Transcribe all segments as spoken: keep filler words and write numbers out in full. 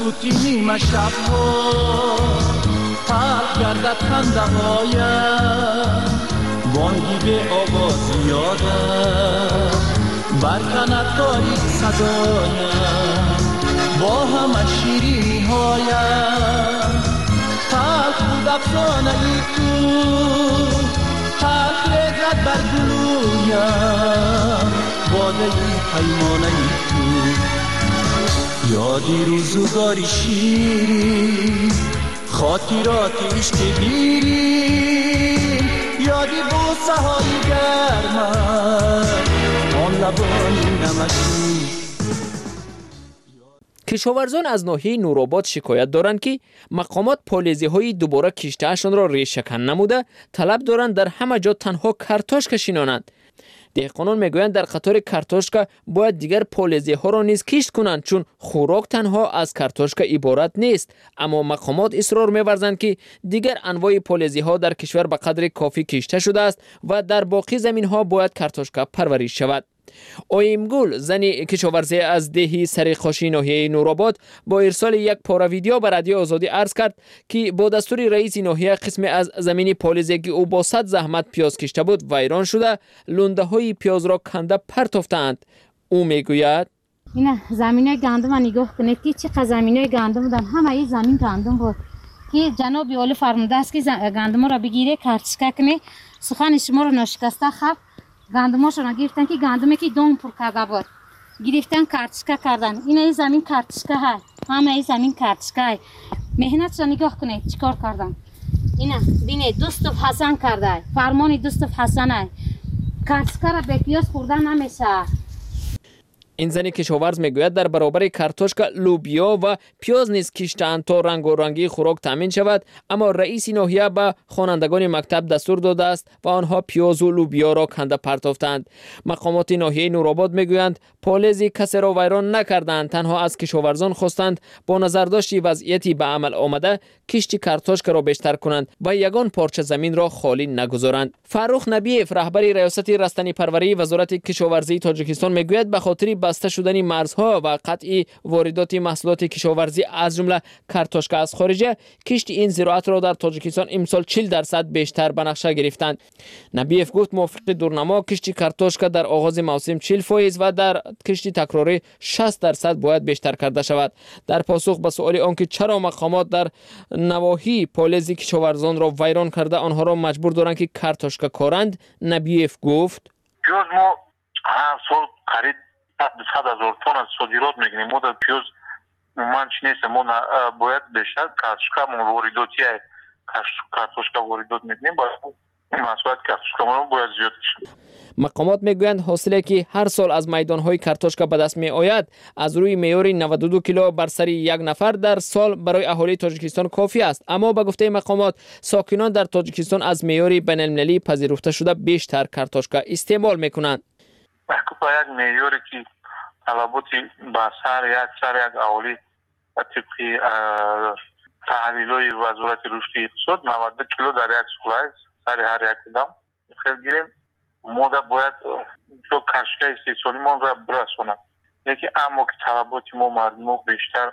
سکوتی نیمه شبها پرد گردد خنده هایم بانگی به آواز یادم برکند تاریک صدایم با همه شیرینی هایم تلخ بود افسانه ای تو تلخ ریزد بر گلویم باده ای پیمانه ای تو یادی روزگاری شیرین خاطرات عشق دیرین یادی بوسه های گرمم آن لبانی نمکی. کشاورزان از ناحیه نورآباد شکایت دارند که مقامات پالیزی های دوباره کشتهشان را ریشه‌کن نموده طلب دارند در همه جا تنها کارتوشکا شینانند. دهقانان میگویند در قطار کارتوشکا باید دیگر پالیزی ها را نیز کشت کنند چون خوراک تنها از کارتوشکا عبارت نیست. اما مقامات اصرار می‌ورزند که دیگر انواع پالیزی ها در کشور به قدر کافی کشته شده است و در باقی زمین ها باید کارتوشکا پرورش شود. اویمگل زن کشاورزی از دهی سرخاشی ناحیه نورآباد با ارسال یک پاره ویدیو به رادیو آزادی عرض کرد که با دستور رئیس ناحیه قسم از زمین پالیزی که او با صد زحمت پیاز کشته بود ویران شده لونده های پیاز را کنده پرتافتند. او میگوید این زمینه گندم نگاه کنید که چقدر زمینه گندم بودن همه این زمین گندم بود که جناب والی فرموده است که گندم را بگیره کارتوشکا کنه سخن شما را ناشکسته خب گندماشون گرفتن که گندمی که دون پر کرده بود گرفتن کارتوشکا کردن. این این زمین کارتوشکا های همه این زمین کارتوشکا های مهنت را نگاه کنید چیکار کردن. اینا بینید دوستو حسن کرده فرمان دوستو حسن های کارتوشکا را به پیاز خوردن نمیشه. این زن کشاورز میگوید در برابر کارتوشکا لوبیا و پیاز نیز کشته‌اند تا رنگ و رنگی خوراک تامین شود اما رئیس ناحیه به خوانندگان مکتب دستور داده است و آنها پیاز و لوبیا را کنده پرتافتند. مقامات ناحیه نورآباد میگویند پالیزی کسی را ویران نکردند تنها از کشاورزان خواستند با نظرداشت وضعیتی به عمل آمده کشت کارتوشکا را بیشتر کنند و یگان پارچه زمین را خالی نگذارند. فرخ نبیف رهبر ریاست رستنی پروری وزارت کشاورزی تاجیکستان میگوید به خاطر بسته شدن مرزها و قطع واردات محصولات کشاورزی از جمله کارتوشکا از خارجه کشت این زراعت را در تاجیکستان امسال چهل درصد بیشتر به نقشه گرفتند. نبیف گفت موافق دورنما کشت کارتوشکا در آغاز موسم چهل فیصد و در کشت تکراری شصت درصد باید بیشتر کرده شود. در پاسخ به سؤال آنکه چرا مقامات در نواحی پالیزی کشاورزان را ویران کرده آنها را مجبور دارند که کارتوشکا کارند نبیف گفت پیاز ما هر سال قریب صد هزار تن از صادرات میگیریم. ما در پیاز من چی نیست ما باید بیشتر کارتوشکا ما وارداتی کارتوشکا واردات میکنیم باید محصولات کارتوشکا ما باید زیاد بشه. مقامات میگویند حاصلی که هر سال از میدانهای کارتوشکا به دست می آید از روی معیار نود و دو کیلو بر سر یک نفر در سال برای اهالی تاجیکستان کافی است اما به گفته مقامات ساکنان در تاجیکستان از معیار بین المللی پذیرفته شده بیشتر کارتوشکا استعمال میکنند. باید معیاری که طلباتی به سر یک سر یک اهالی طبق تحلیل‌های وزارت رشد اقتصاد نود کیلو در یک سال است سر هر یک کدام خیلی گیریم. ما باید تو کارتوشکا استحصالی ما را برسونم یکی اما که طلبات ما مردم بیشتر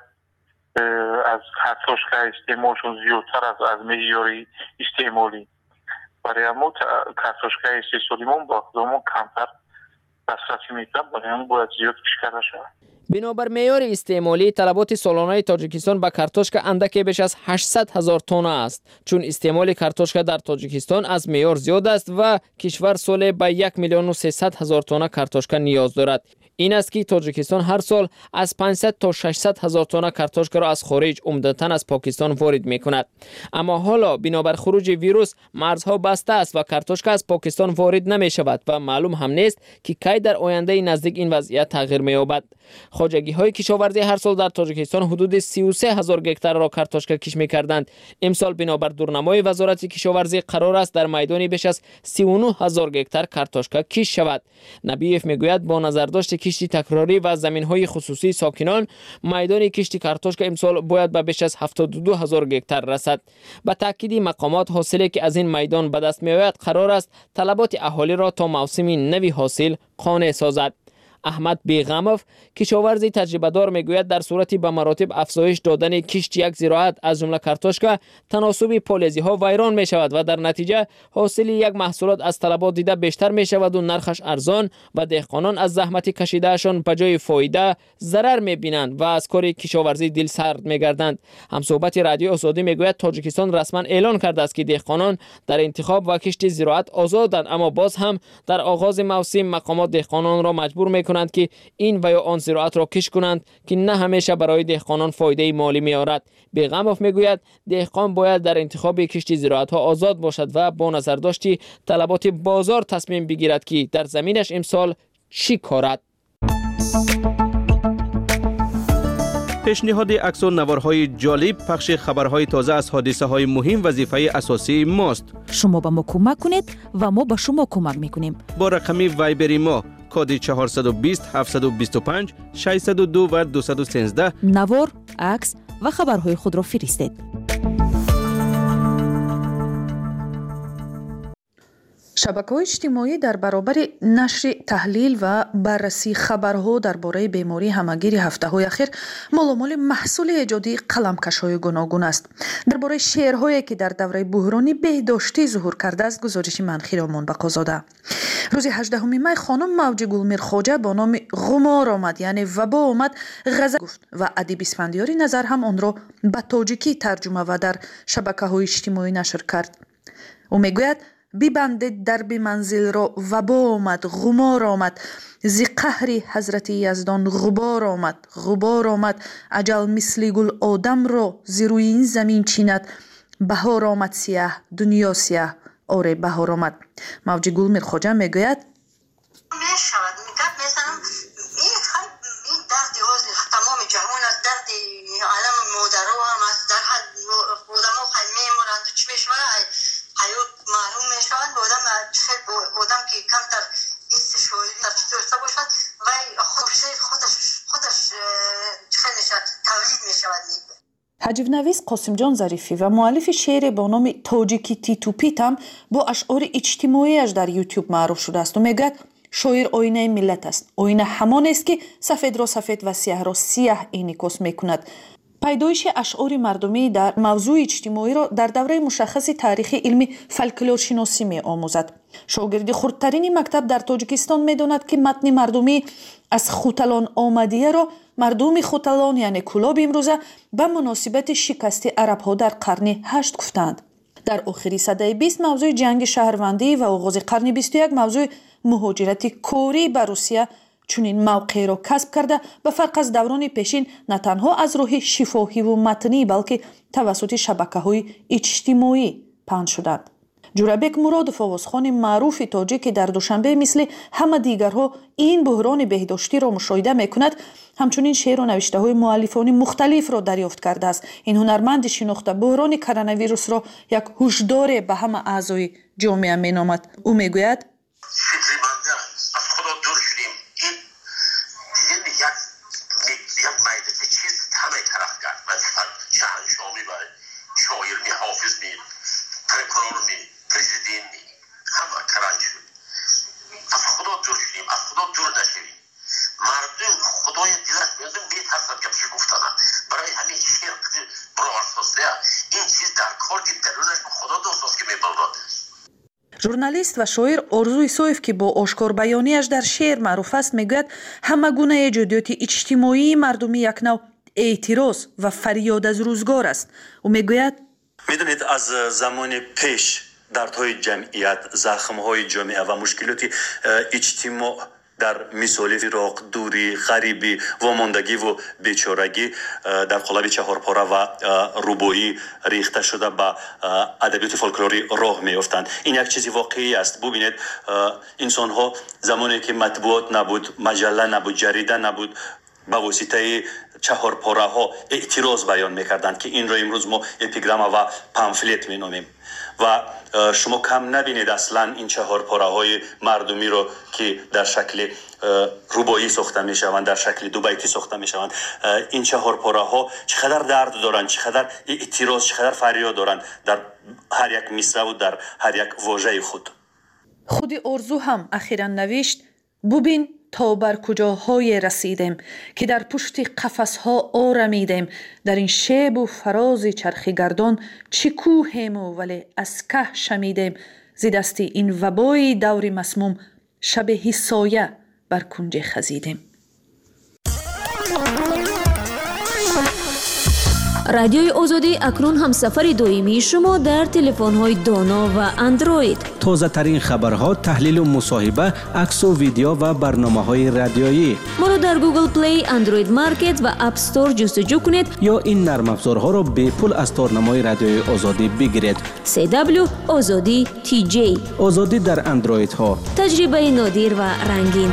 از کارتوشکا استعمالشون زیادتر از از معیار استعمالی برای ما کارتوشکا استحصالی ما با خودمون کمتر دسترسی میکنه برای هم باید زیاد کرده شود. بنابر معیار استعمالی طلبات سالانه تاجیکستان به کارتوشکا اندکی بیش از هشتصد هزار تن است چون استعمال کارتوشکا در تاجیکستان از معیار زیاد است و کشور سال به یک میلیون و سیصد هزار تن کارتوشکا نیاز دارد. این است که تاجیکستان هر سال از پانصد تا ششصد هزار تن کارتوشکا را از خارج عمدتاً از پاکستان وارد میکند. اما حالا بنابر خروج ویروس مرزها بسته است و کارتوشکا از پاکستان وارد نمی شود و معلوم هم نیست که کی در آینده نزدیک این وضعیت تغییر می‌یابد. خواجگی های کشاورزی هر سال در تاجیکستان حدود سی و سه هزار گکتار را کارتوشکا کش می‌کردند. امسال بنابر دورنمای وزارت کشاورزی قرار است در میدان بیش از سی و نه هزار گکتار کارتوشکا کش شود. نبیف میگوید با نظرداشت کشتی تکراری و زمین‌های خصوصی ساکنان میدان کشتی کارتوشکا امسال باید به بیش از هفتاد و دو هزار گکتار رسد. با تاکید مقامات حاصلی که از این میدان به دست می‌آید قرار است طلبات اهالی را تا موسم نوی حاصل قانع سازد. احمد بیغموف کشاورزی تجربه دار میگوید در صورتی به مراتب افزایش دادن کشت یک زراعت از جمله کارتوشکا تناسب پالیزی ها ویران می شود و در نتیجه حاصل یک محصولات از طلبات دیده بیشتر می شود و نرخش ارزان و دهقانان از زحمت کشیدهشان به جای فایده ضرر می بینند و از کار کشاورزی دل سرد می گردند. همصحبت رادیو آزادی میگوید تاجیکستان رسما اعلان کرده است که دهقانان در انتخاب و کشت زراعت آزادند، اما باز هم در آغاز موسم مقامات دهقانان را مجبور می کنند که این و یا آن زراعت را کش کنند که نه همیشه برای دهقانان فایده مالی می آورد. بیغموف میگوید دهقان باید در انتخاب کشت زراعت ها آزاد باشد و با نظر داشتی طلبات بازار تصمیم بگیرد که در زمینش امسال چی کارد. پیشنهاد عکس و نوارهای جالب، پخش خبرهای تازه از حادثه های مهم وظیفه اساسی ماست. شما به ما کمک کنید و ما به شما کمک میکنیم. با رقم وایبری ما کد چهارصد و بیست هفتصد و بیست و پنج ششصد و دو و دویست و سیزده نوار، عکس و خبرهای خود را فرستید. شبکه‌های اجتماعی در برابر نشر تحلیل و بررسی خبرها درباره بیماری همه‌گیر هفته‌های اخیر مالامال محصول ایجادی قلمکش‌های گوناگون است. درباره شعرهایی که در دوره بحرانی بهداشتی ظهور کرده است گزارش منخی رامان بقازاده. روز هجدهم می خانم موج گلمیر خواجه با نام غمار آمد، یعنی وبا آمد، غزل گفت و ادیب اسفندیاری نظر هم آن را به تاجیکی ترجمه و در شبکه‌های اجتماعی نشر کرد. او میگوید ببندید درب منزل را وبا آمد، غمار آمد، ز قهر حضرت یزدان غبار آمد، غبار آمد، اجل مثل گل آدم را ز روی این زمین چیند، بهار آمد سیاه، دنیا سیاه، آره بهار آمد. موج گلمیر خواجه میگوید میشود میگم مثلا این خیلی این درد تمام جهان است، درد عالم مادرها هم است، در حد آدم‌ها خیلی میمونند، چی میشود حیات معلوم میشود به آدم، آدم که کمتر استشاری در چطور باشد و خودش خودش خودش خیلی تولید میشود. هجونویس قاسم جان ظریفی و مؤلف شعر با نام تاجیکی تیتوپیت هم با اشعار اجتماعیش در یوتیوب معروف شده است و میگوید شاعر آینه ملت است، آینه همان است که سفید را سفید و سیاه را سیاه انعکاس میکند. پیدایش اشعار مردمی در موضوع اجتماعی را در دوره مشخص تاریخی علمی فولکلور شناسی می آموزد. شاگرد خردترین مکتب در تاجیکستان می داند که متن مردمی از خوتلان آمدیه را مردم خوتلان یعنی کلاب امروزه به مناسبت شکست عرب ها در قرن هشت گفتند. در آخر سده بیست موضوع جنگ شهروندی و آغاز قرن بیست و یک موضوع مهاجرت کوری به روسیه چونین موقع را کسب کرده به فرق از دوران پیشین نه تنها از روح شفاهی و متنی بلکه توسط شبکه‌های اجتماعی پهن شدند. جورابک مرادوف آوازخوان معروف تاجیک در دوشنبه مثل همه دیگرها این بحران بهداشتی را مشاهده میکند، همچنین شعر و نوشته های مؤلفان مختلف را دریافت کرده است. این هنرمند شناخته بحران کرونا ویروس را یک هشدار به همه اعضای جامعه مینامد. او میگوید ژورنالیست و شاعر آرزو ایسایف که با آشکار بیانیش در شعر معروف است میگوید همه گونه ایجادیات اجتماعی مردمی یک نوع اعتراض و فریاد از روزگار است. او میگوید میدونید از زمان پیش دردهای جمعیت، زخمهای جامعه و مشکلات اجتماع در مثال فراق، دوری، غریبی، واماندگی و بیچارگی در قالب چهارپاره و رباعی ریخته شده به ادبیات فولکلوری راه میافتند. این یک چیزی واقعی است. ببینید انسان ها زمانی که مطبوعات نبود، مجله نبود، جریده نبود، با واسطه چهارپاره ها اعتراض بیان میکردند که این را امروز ما اپیگرام و پامفلت مینامیم. و شما کم نبینید اصلا این چهارپاره های مردمی رو که در شکل رباعی ساخته می شوند، در شکل دو بیتی ساخته می شوند. این چهارپاره ها چقدر درد دارند، چقدر اعتراض، چقدر فریاد دارند در هر یک مصرع و در هر یک واژه خود. خود آرزو هم اخیراً نوشت ببین تا بر کجاهای رسیدیم که در پشت قفسها آرمیدیم. در این شیب و فراز چرخ گردان چه کوهیم و ولی از که شمیدیم. زی دست این وبای دور مسموم شب سایه بر کنج خزیدیم. رادیوی آزادی اکنون هم سفر دائمی شما در تلفن‌های دانا و اندروید. تازه ترین خبرها، تحلیل و مصاحبه، عکس و ویدیو و برنامه‌های رادیویی. ما را در گوگل پلی، اندروید مارکت و اپ استور جستجو کنید یا این نرم افزارها را به پول از تارنمای رادیوی آزادی بگیرید. سی دبلیو آزادی تی جی. آزادی در اندروید ها. تجربه نادر و رنگین.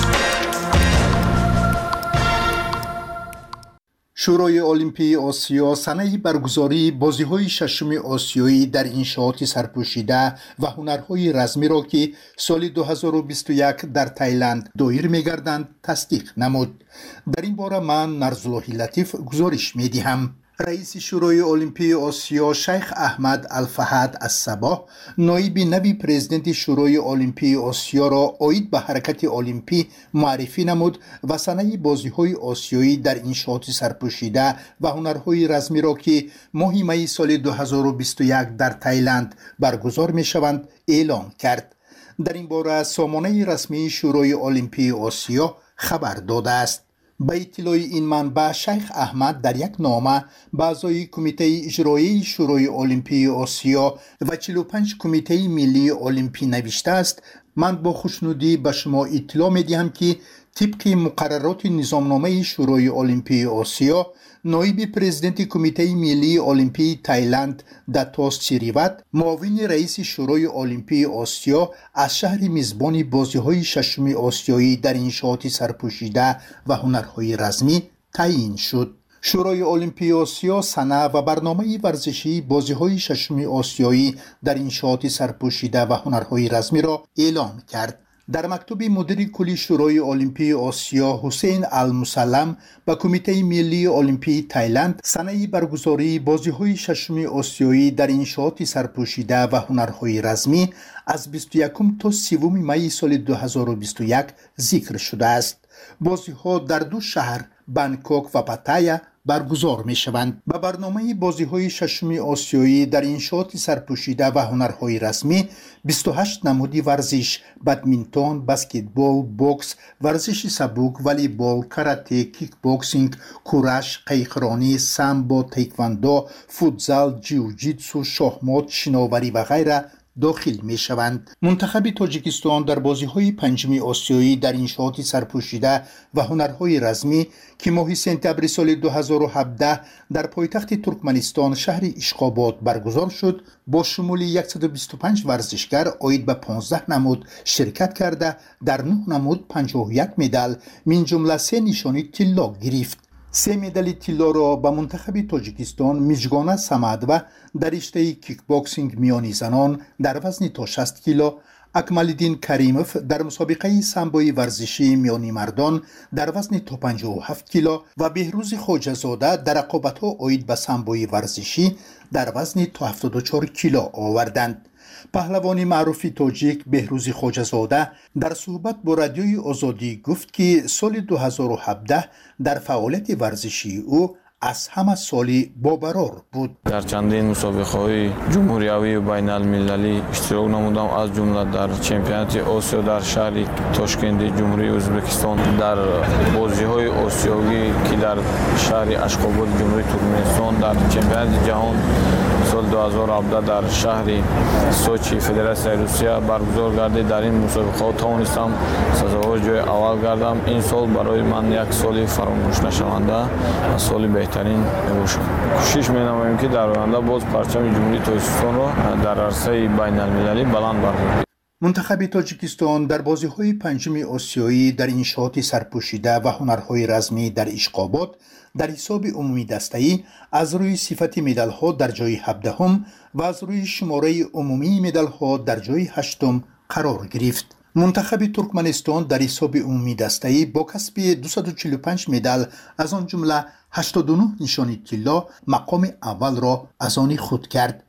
شورای المپی آسیا سنه برگزاری بازی‌های ششم آسیایی در انشاءات سرپوشیده و هنرهای رزمی را که سال دو هزار و بیست و یک در تایلند دایر می‌گردند تصدیق نمود. در این باره من نرزالله لطیف گزارش می‌دهم. رئیس شورای المپی آسیا شیخ احمد الفهد الصباح نایب نوی پرزیدنت شورای المپی آسیا را عاید به حرکت المپی معرفی نمود و سنه بازی‌های آسیایی در انشاءات سرپوشیده و هنرهای رزمی را که ماه می سال دو هزار و بیست و یک در تایلند برگزار می‌شوند اعلام کرد. در این باره سامانه رسمی شورای المپی آسیا خبر داده است. به اطلاع این منبع شیخ احمد در یک نامه به اعضای کمیته اجرایی شورای المپی آسیا و چهل و پنج کمیته ملی المپی نوشته است: من با خوشنودی به شما اطلاع می دهم که طبق مقررات نظامنامه شورای المپی آسیا نایب پرزیدنت کمیته ملی المپی تایلند داتوس چریوت معاون رئیس شورای المپی آسیا از شهر میزبان بازی‌های ششم آسیایی در انشاءات سرپوشیده و هنرهای رزمی تعیین شد. شورای المپی آسیا سنه و برنامه ورزشی بازی‌های ششم آسیایی در انشاءات سرپوشیده و هنرهای رزمی را اعلام کرد. در مکتوب مدیر کلی شورای المپی آسیا حسین المسلم به کمیته ملی المپی تایلند سنه برگزاری بازی‌های ششم آسیایی در انشاءات سرپوشیده و هنرهای رزمی از بیست و یکم تا سوم می سال دو هزار و بیست و یک ذکر شده است. بازی‌ها در دو شهر بانکوک و پاتایا برگزار می شوند. به برنامه بازی‌های ششم آسیایی در انشاءات سرپوشیده و هنرهای رسمی بیست و هشت نمودی ورزش، بدمینتون، بسکتبال، بوکس، ورزش سبک، والیبال، کاراته، کیک بوکسینگ، کورش، قیقرانی، سامبو، تایکواندو، فوتزال، جیوجیتسو، شاهمات، شناوری و غیره داخل می شوند. منتخب تاجیکستان در بازی‌های پنجم آسیایی در انشاءات سرپوشیده و هنرهای رزمی که ماه سپتامبر سال دو هزار و هفده در پایتخت ترکمنستان شهر اشخاباد برگزار شد، با شمول صد و بیست و پنج ورزشگر عاید به پانزده نمود شرکت کرده در نه نمود پنجاه و یک مدال من جمله سه نشانی طلا گرفت. سه مدال طلا را به منتخب تاجیکستان میجگانه سمد و در رشته کیک باکسینگ میانی زنان در وزن تا شصت کیلو، اکمالدین کریموف در مسابقه سامبوی ورزشی میانی مردان در وزن تا پنجاه و هفت کیلو و بهروز خواجه‌زاده در رقابت‌ها عاید به سامبوی ورزشی در وزن تا هفتاد و چهار کیلو آوردند. پهلوان معروف تاجیک بهروز خواجه‌زاده در صحبت با رادیوی آزادی گفت که سال دو هزار و هفده در فعالیت ورزشی او از همه سالی بابرار بود. در چندین مسابقه‌های جمهوریوی و بین المللی اشتراک نمودم، از جمله در چمپیونات آسیا در شهر تاشکند جمهوری ازبکستان، در بازی‌های آسیایی که در شهر اشخاباد جمهوری ترکمنستان، در چمپیونات جهان سال دو هزار و هفده در شهر سوچی فدراسیون روسیه برگزار گردید. در این مسابقه توانستم سزاوار جای اول گردم. این سال برای من یک سال فراموش نشونده و سال بهترین باشد. کوشش می‌نماییم که در آینده باز پرچم جمهوری تاجیکستان را در عرصه بین المللی بلند برداریم. منتخب تاجیکستان در بازی‌های پنجم آسیایی در انشاءات سرپوشیده و هنرهای رزمی در اشخاباد در حساب عمومی دسته‌ای از روی صفت مدال‌ها در جای هفدهم و از روی شماره عمومی مدال‌ها در جای هشتم قرار گرفت. منتخب ترکمنستان در حساب عمومی دسته‌ای با کسب دویست و چهل و پنج مدال از آن جمله هشتاد و نه نشانی طلا مقام اول را از آن خود کرد.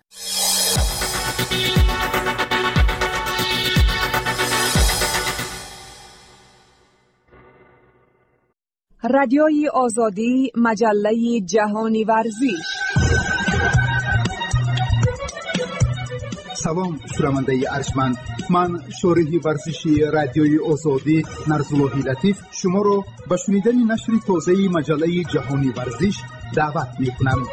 رادیوی آزادی، مجله جهانی ورزش. سلام شنونده ارجمند، من شارح ورزشی رادیوی آزادی نرزاللهی لطیف شما را به شنیدن نشر تازه مجله جهانی ورزش دعوت می‌کنم.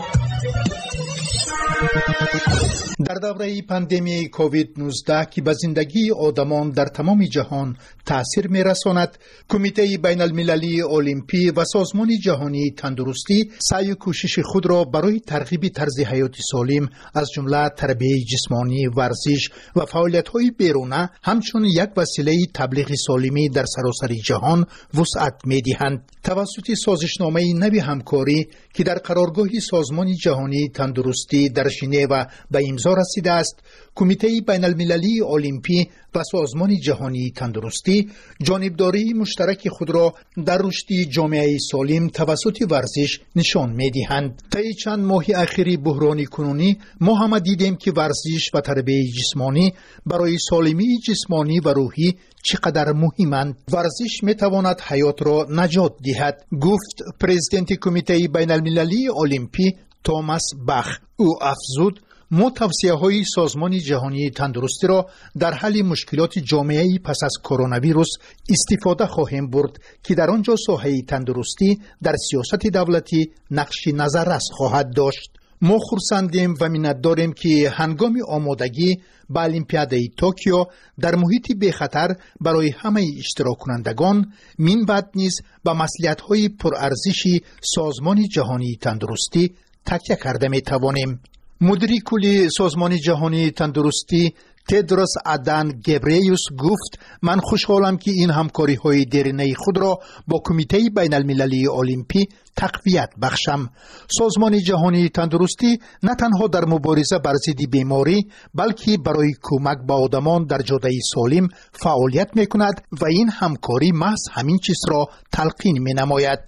در دوره پاندمی کووید نوزده که به زندگی آدمان در تمام جهان تأثیر می‌رساند، کمیته بین المللی المپی و سازمان جهانی تندرستی سعی و کوشش خود را برای ترغیب طرز حیات سالم از جمله تربیت جسمانی، ورزش و فعالیت‌های بیرونه همچون یک وسیله تبلیغ سالمی در سراسر جهان وسعت می‌دهند. توسط سازشنامه نوی همکاری که در قرارگاه سازمان جهانی تندرستی در ژنو به امضا رسیده است، کمیته بین المللی المپی و سازمان جهانی تندرستی جانبداری مشترک خود را در رشد جامعه سالم توسط ورزش نشان می‌دهند. طی چند ماه اخیر بحران کنونی ما هم دیدیم که ورزش و تربیت جسمانی برای سالمی جسمانی و روحی چقدر مهمند. ورزش می‌تواند حیات را نجات دهد، گفت پرزیدنت کمیته بین المللی المپی توماس باخ. او افزود ما توصیه های سازمان جهانی تندرستی را در حل مشکلات جامعه پس از کرونا ویروس استفاده خواهیم برد که در آنجا ساحه تندرستی در سیاست دولتی نقش نظررس خواهد داشت. ما خرسندیم و منتداریم که هنگام آمادگی به المپیادای توکیو در محیطی بی خطر برای همه اشتراک کنندگان من بعد نیز به مصلحت‌های پرارزش سازمان جهانی تندرستی تکیه کرده می توانیم. مدیر کلی سازمان جهانی تندرستی تدروس ادان گبریوس گفت من خوشحالم که این همکاری های دیرینه خود را با کمیته بین المللی المپی تقویت بخشم. سازمان جهانی تندرستی نه تنها در مبارزه بر ضد بیماری بلکه برای کمک به آدمان در جاده سالم فعالیت می کند و این همکاری محض همین چیز را تلقین می نماید.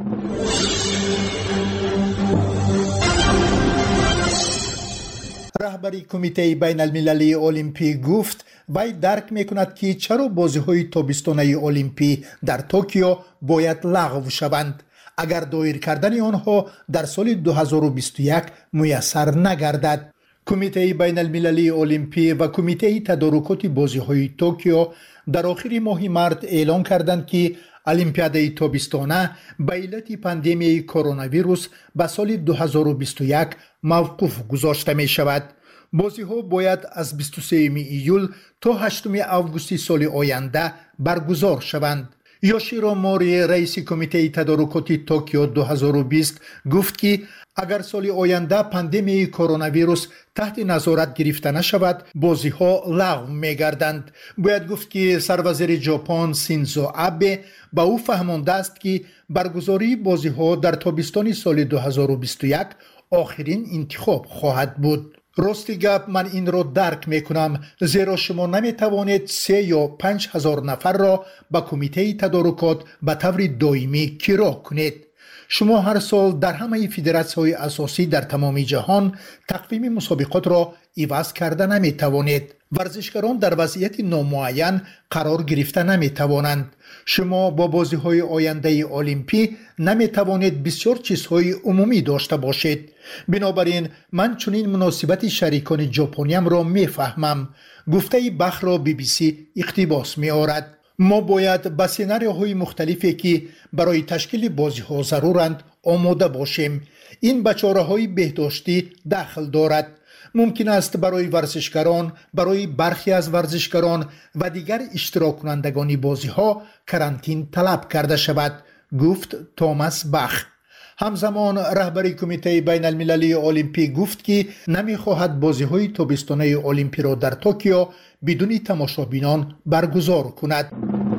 رهبری کمیته بین المللی المپی گفت وی درک میکند که چرا بازی‌های تابستانه المپی در توکیو باید لغو شوند اگر دایر کردن آنها در سال دو هزار و بیست و یک میسر نگردد. کمیته بین المللی المپی و کمیته تدارکات بازی‌های توکیو در آخر ماه مارس اعلام کردند که المپیادای تابستانه به علت پاندمی کرونا ویروس به سال دو هزار و بیست و یک موقوف گذاشته می شود. بازی ها باید از بیست و سوم ایول تا هشتم آگوست سال آینده برگزار شوند. یوشیرو موری رئیس کمیته تدارکات توکیو دو هزار و بیست گفت که اگر سال آینده پاندمی کرونا ویروس تحت نظارت گرفته نشود بازی ها لغو می گردند. باید گفت که سروزیر ژاپن سینزو آبه با او فهمانده است که برگزاری بازی ها در تابستان سال دو هزار و بیست و یک آخرین انتخاب خواهد بود. راستی گپ من این را درک می کنم زیرا شما نمی توانید سه یا پنج هزار نفر را به کمیته تدارکات به طور دائمی کرا کنید. شما هر سال در همه فدراسی‌های اساسی در تمام جهان تقویم مسابقات را عوض کرده نمی توانید. ورزشکاران در وضعیت نامعین قرار گرفته نمی توانند. شما با بازی‌های آینده المپی نمی توانید بسیار چیزهای عمومی داشته باشید. بنابراین من چنین مناسبت شریکان ژاپنیم را می فهمم. گفته بخ را بی بی سی اقتباس می آورد. ما باید به سناریوهای مختلفی که برای تشکیل بازی ها ضرورند آماده باشیم. این به چاره‌های بهداشتی دخل دارد. ممکن است برای ورزشکاران، برای برخی از ورزشکاران و دیگر اشتراک کنندگان بازی ها کرانتین طلب کرده شود، گفت توماس باخ. همزمان رهبری کمیته بین المللی المپی گفت که نمیخواهد بازی های تابستانه المپی را در توکیو بدون تماشابینان برگزار کند.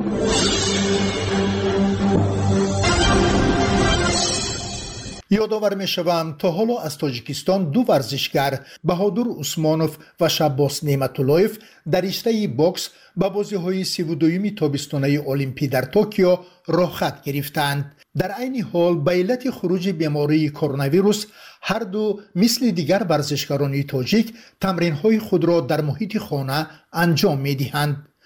یادآور می شوم تا حالا از تاجیکستان دو ورزشگر بهادر عثمانوف و شباس نعمت‌اللهیف در رشته باکس به بازی‌های سی و دوم تابستانه المپی در توکیو راه خط گرفتند. در عین حال به علت خروج بیماری کرونا ویروس هر دو مثل دیگر ورزشکاران تاجیک تمرین‌های خود را در محیط خانه انجام می‌دهند.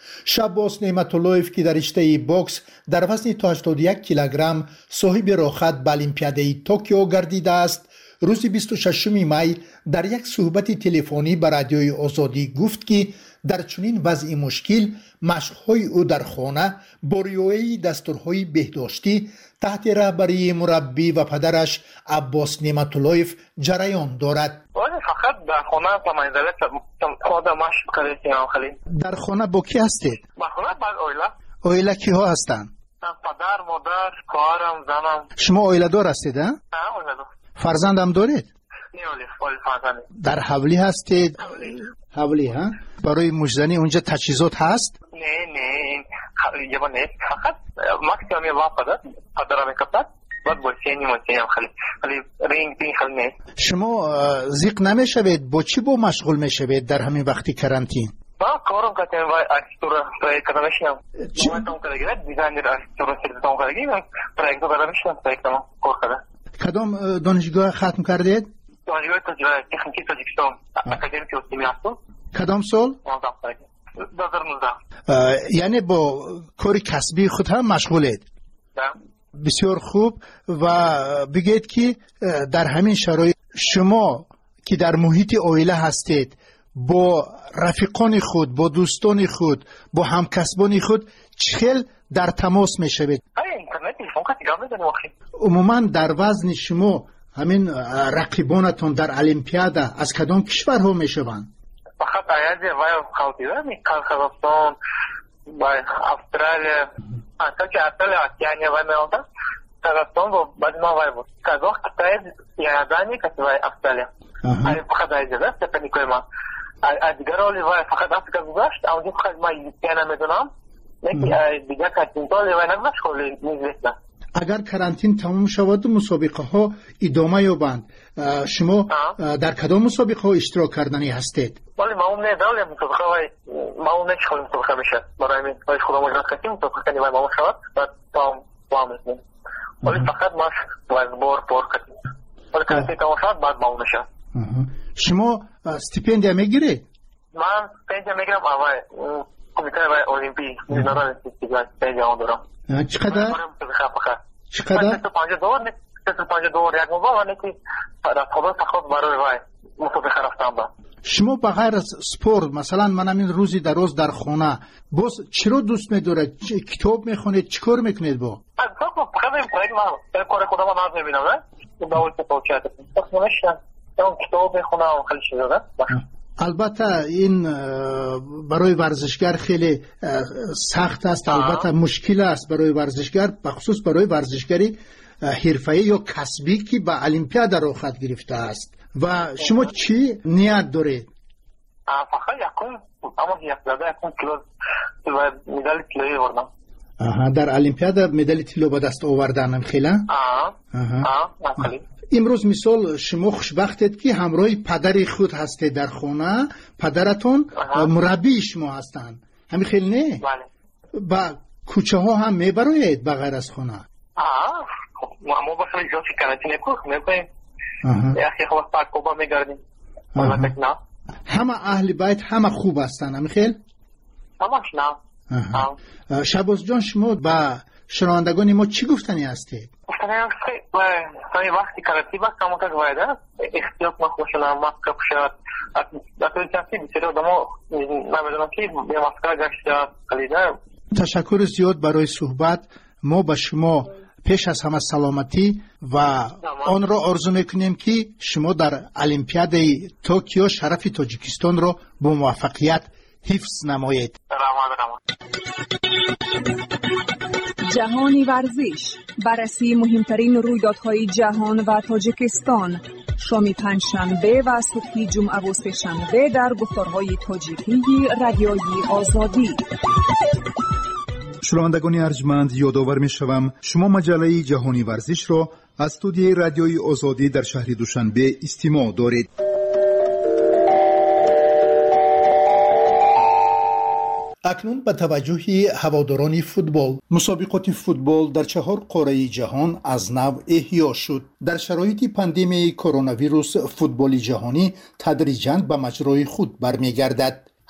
شعباس نعمت‌اللهیف که در رشته باکس در وزن تا هشتاد و یک کیلوگرم صاحب رخت به المپیادی توکیو گردیده است، روز بیست و ششم می در یک صحبت تلفنی به رادیوی آزادی گفت که در چنین وضع مشکل مشق‌های او در خانه با رعایت دستورهای بهداشتی تحت رهبری مربی و پدرش عباس نعمت‌اللهیف جریان دارد. فقط در خانه تا منزله خود مشق کردیم. خیلی در خانه با کی هستید؟ در خانه بعد اویلا. اویلا کی ها هستند؟ پدر، مادر، خواهرم، زنم. شما اویلا دار هستید؟ ها؟ نه اویلا دار. فرزند هم دارید؟ نه اولی، اولی فرزند. در حولی هستید؟ حولی ها؟ برای مجزنی اونجا تجهیزات هست؟ نه نه حولی جبا نیست. فقط مکسیمی الله پدر پدرم میکپد. بعد با سینی مونیم خیلی خیلی رنگ بین خیلی نیست. شما زیق نمیشوید با چی با مشغول میشوید در همین وقتی کرانتین؟ با کارم کردم و ارکیتکتور پروژه کردم میشم. ما تام کردیم دیزاینر ارکیتکتور تام کردیم پروژه کردم میشم پروژه کار کردم. کدام دانشگاه ختم کردید؟ دانشگاه تکنیکی تاجیکستان اکادمی اسلامی هستم. کدام سال؟ دو هزار و نوزده. یعنی با کار کسبی خود هم مشغولید؟ بسیار خوب. و بگید که در همین شرایط شما که در محیط عائله هستید با رفیقان خود، با دوستان خود، با همکسبان خود چخیل در تماس میشوید؟ عموما در وزن شما همین رقیبانتون در المپیادا از کدام کشورها میشوند؟ فقط ایازی وای خالتیده می کازاخستان و استرالیا حتی که استرالیا یعنی وای میونده کازاخستان و بعد ما وای بود کازاخ تایز یادانی که وای استرالیا ای فقط ایازی ده تکنیکوی ما دیگر اولی وای فقط افریقا گذاشت اونجا فقط ما یکیانا میدونم نکی دیگر کاتینتولی وای نگذاشت خیلی نیزیسته. اگر کرانتین تمام شود و مسابقه ها ادامه یابند، شما در کدام مسابقه ها اشتراک کردنی هستید؟ ولی ما اون نداریم مسابقه وای ما اون نشخویم مسابقه میشه برای من وای خدا مجرد کردیم مسابقه کنیم وای ما شود و تمام تمام میشیم ولی فقط ما وای بار بار کردیم ولی کرانتین تمام شود بعد ما اون نشه. شما استیپندیا میگیرید؟ من استیپندیا میگیرم وای کمیته وای المپی جنرال استیپندیا اون دارم. چقدر؟ چقدر؟ ست و پنجاه دلار نه ست و پنجاه دلار یک ماه و نکی در خدا تخصص برای وای مسابقه رفتم با. شما بغیر از سپورت مثلا من همین روزی در روز در خانه باز چرا دوست می‌دارید؟ کتاب می‌خونید؟ چیکار می‌کنید با؟ از تو فقط این پروژه ما کار خودم ناز می‌بینم نه داوود توچات تخمنش اون کتاب می‌خونم خیلی چیزا. البته این برای ورزشگر خیلی سخت است، البته مشکل است برای ورزشگر، بخصوص برای ورزشگری حرفه‌ای یا کسبی که به المپیاد رو خط گرفته است. و شما چی نیت دارید؟ فقط یکم اما یک زده یکم کیلو و مدال طلایی آوردم. آها در المپیاد مدال طلا به دست آوردن هم خیلی؟ آها آها خیلی. امروز مثال شما خوشبختید که همراه پدر خود هستید در خانه، پدرتون مربی شما هستند، همین خیلی نه؟ بله. با کوچه ها هم میبرید بغیر از خانه؟ آه ما با خیلی جاسی کرانتین نکوخ میبریم یکی خواست پاکوبا میگردیم همه اهل بیت همه خوب هستند همین خیلی؟ همش نه. شعباس جان شما با شنوندگان ما چی گفتنی هستید؟ گفتنی هستید و وقتی کرانتین وقت همون که گویده احتیاط مخوشن ماسک پوشد اتوی چنسی بسیاری آدم ها نمیدونم که به ماسک گشت خلیده. تشکر زیاد برای صحبت. ما به شما پیش از همه سلامتی و آن را آرزو میکنیم که شما در المپیاد توکیو شرف تاجیکستان را با موفقیت حفظ نمایید. جهانی ورزش، بررسی مهمترین رویدادهای جهان و تاجیکستان، شام پنجشنبه و صبح جمعه و سه‌شنبه در گفتارهای تاجیکی رادیوی آزادی. شنوندگان ارجمند، یادآور می‌شوم شما مجله جهانی ورزش را از استودیوی رادیوی آزادی در شهر دوشنبه استماع دارید. اکنون به توجه هواداران فوتبال، مسابقات فوتبال در چهار قاره جهان از نو احیا شد. در شرایط پاندمی کرونا ویروس فوتبال جهانی تدریجاً به مجرای خود برمیگردد.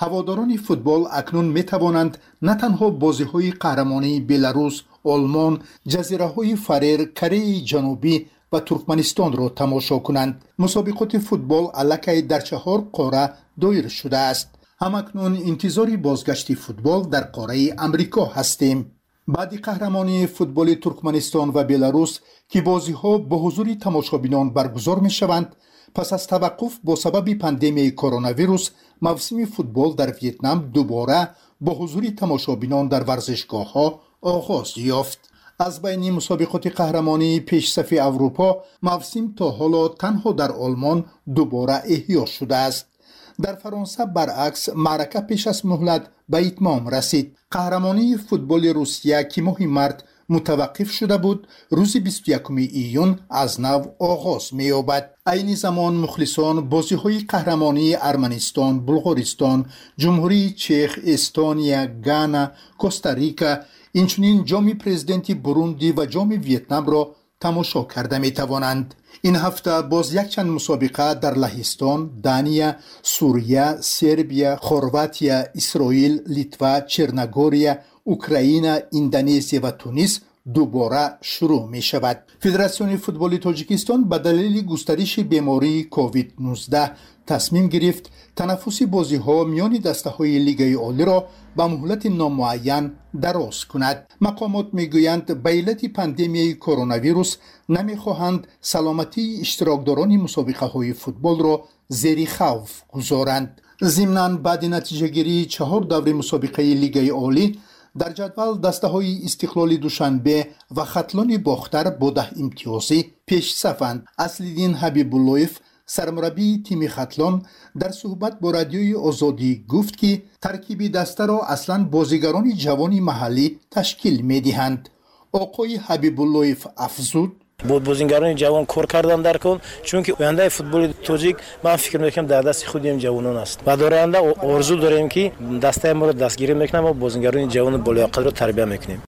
هواداران فوتبال اکنون می توانند نه تنها بازی‌های قهرمانی بلاروس، آلمان، جزیره‌های فرر، کره جنوبی و ترکمنستان را تماشا کنند. مسابقات فوتبال الکی در چهار قاره دایر شده است. همکنون انتظار بازگشت فوتبال در قاره امریکا هستیم. بعد قهرمانی فوتبال ترکمنستان و بلاروس که بازی‌ها با حضور تماشابینان برگزار می‌شوند، پس از توقف با سبب پاندمی کرونا ویروس، موسم فوتبال در ویتنام دوباره با حضور تماشابینان در ورزشگاه‌ها آغاز یافت. از بین مسابقات قهرمانی پیشصف اروپا، موسم تا حالا تنها در آلمان دوباره احیا شده است. در فرانسه برعکس معرکه پیش از مهلت به اتمام رسید. قهرمانی فوتبال روسیه که ماه مارس متوقف شده بود، روز بیست و یکم ایون از نو آغاز می‌یابد. عین زمان مخلصان بازی‌های قهرمانی ارمنستان، بلغارستان، جمهوری چک، استونیا، گانا، کوستاریکا، اینچنین جام پرزیدنتی بروندی و جام ویتنام را تماشا کرده می توانند. این هفته باز یک چند مسابقه در لهستان، دانیا، سوریه، سربیا، خرواتیا، اسرائیل، لیتوا، چرنگوریا، اوکراین، اندونزی و تونس دوباره شروع می شود. فدراسیون فوتبال تاجیکستان به دلیل گسترش بیماری کووید نوزده تصمیم گرفت تنفس بازی ها میان دسته های لیگ عالی را به مهلت نامعین دراز کند. مقامات میگویند به علت پاندمی کرونا ویروس نمیخواهند سلامتی اشتراکداران مسابقه های فوتبال را زیر خوف گذارند. ضمناً بعد نتیجه گیری چهار دور مسابقه لیگ عالی در جدول دسته های استقلال دوشنبه و ختلان باختر با ده امتیازی پیش صفند. اصلدین حبیب‌اللهیف سرمربی تیم ختلان در صحبت با رادیوی آزادی گفت که ترکیب دسته را اصلا بازیگران جوانی محلی تشکیل می دهند. آقای حبیب‌اللهیف افزود: بود بازیگران جوان کار کردن در کن، چون که آینده فوتبال تاجیک من فکر میکنم در دست خود این جوانان است و در آینده آرزو داریم که دسته ما را دستگیری میکنیم و بازیگران جوان بالیاقت را تربیت میکنیم.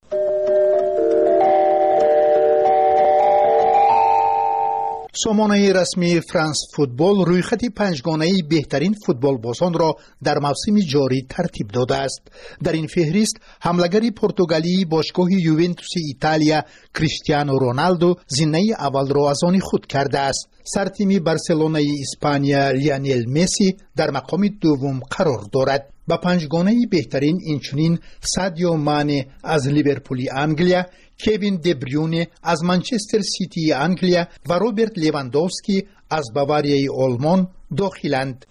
سامانه رسمی فرانس فوتبال رویخط پنجگانه بهترین فوتبال بازان را در موسم جاری ترتیب داده است. در این فهرست حملگر پرتغالی باشگاه یوونتوس ایتالیا کریستیانو رونالدو زینه اول را از آن خود کرده است. سرتیم بارسلونا اسپانیا لیونل مسی در مقام دوم قرار دارد. با پنجگانه بهترین اینچنین سادیو مانه از لیورپول انگلیا، کوین دبریونه از منچستر سیتی انگلیا و روبرت لیواندوفسکی از باواریای آلمان داخلند.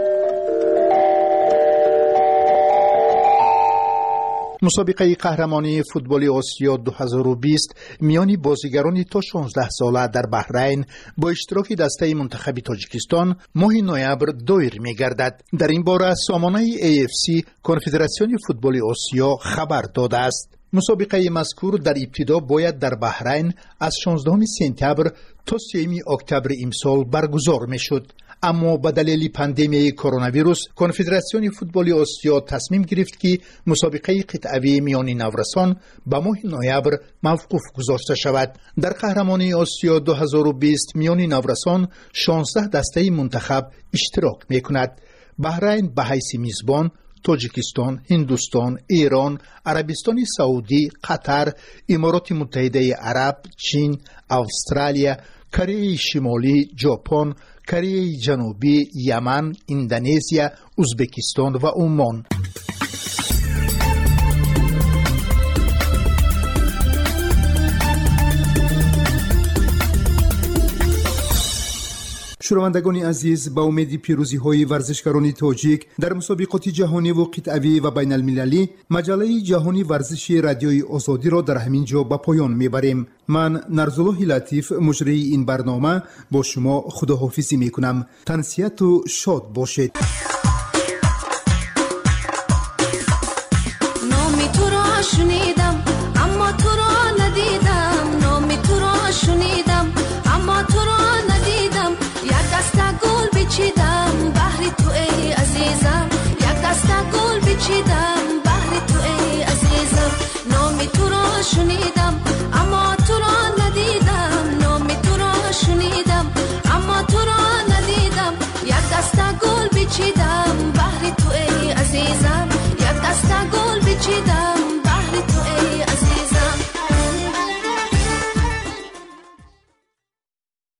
مسابقه قهرمانی فوتبال آسیا دو هزار و بیست میان بازیگران تا شانزده ساله در بحرین با اشتراک دسته منتخب تاجیکستان ماه نوامبر دایر می‌گردد. در این باره سامانه ای اف سی کنفدراسیون فوتبال آسیا خبر داده است. مسابقه مذکور در ابتدا باید در بحرین از شانزدهم سپتامبر تا سوم اکتبر امسال برگزار میشد، اما به دلیل پاندمی کرونا ویروس کنفدراسیون فوتبال آسیا تصمیم گرفت که مسابقه قطعه‌ای میان نورسان به ماه نوامبر موقوف گذاشته شود. در قهرمانی آسیا دو هزار و بیست میان نورسان شانزده دسته منتخب اشتراک میکند. بحرین به حیث میزبان، تاجیکستان، هندوستان، ایران، عربستان سعودی، قطر، امارات متحده عرب، چین، استرالیا، کره شمالی، ژاپن، کره جنوبی، یمن، اندونزی، ازبکستان و عمان. شنوندگان عزیز، با امید پیروزی های ورزشکاران تاجیک در مسابقات جهانی و قطعه‌ای و بین المللی، مجله جهانی ورزشی رادیوی آزادی را در همین جا به پایان میبریم. من نرزالله لطیف مجری این برنامه با شما خداحافظی میکنم. تنسیت و شاد باشید.